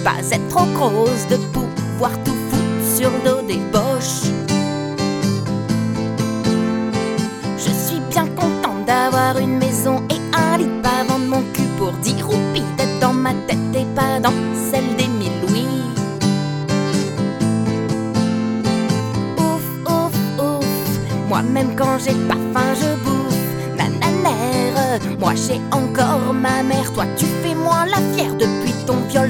pas être trop grosse, de pouvoir tout foutre sur le dos des boches. Je suis bien contente d'avoir une maison et un lit, pas vendre mon cul pour 10 roupies, d'être dans ma tête et pas dans celle des 1000 louis. Ouf, ouf, ouf, moi-même quand j'ai pas faim je bouffe. Nananère, moi j'ai encore ma mère, toi tu fais moins la fière depuis ton viol